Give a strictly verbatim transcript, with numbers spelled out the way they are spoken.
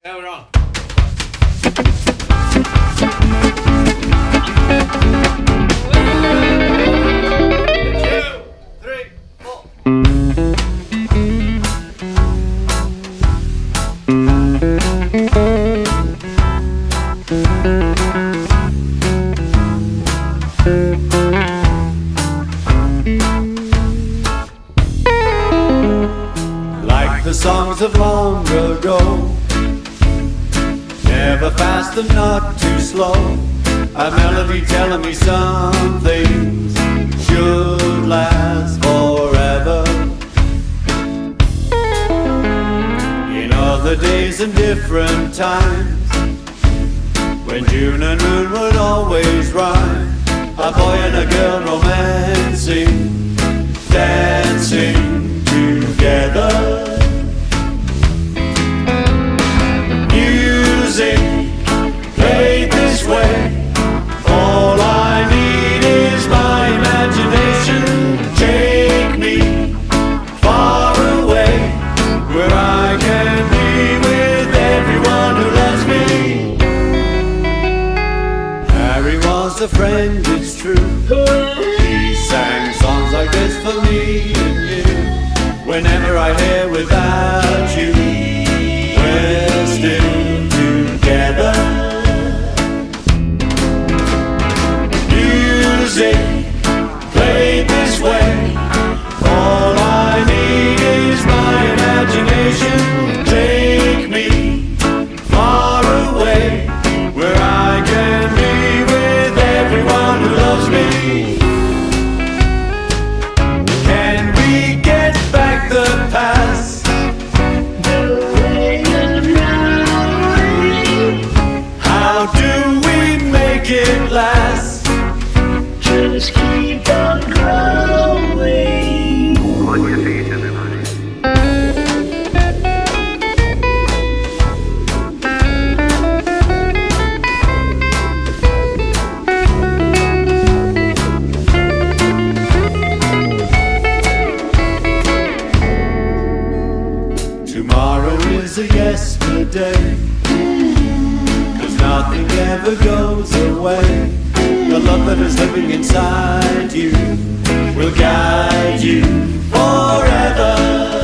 Yeah, we're on. Two, three, four. Like the songs of long ago, never fast and not too slow. A melody telling me some things should last forever. In other days and different times, when June and moon would always rhyme, a boy and a girl romancing, dancing together. Music played this way. All I need is my imagination. Take me far away, where I can be with everyone who loves me. Harry was a friend, it's true. He sang songs like this for me and you. Whenever I hear without you, we're still together. Music played this way. All I need is my imagination. Take me far away, where I can be with everyone who loves me. Can we get back the past? How do we make it last? Just keep on growing. On your feet, everybody. Tomorrow is a yesterday, 'cause nothing ever goes away. The love that is living inside you will guide you forever.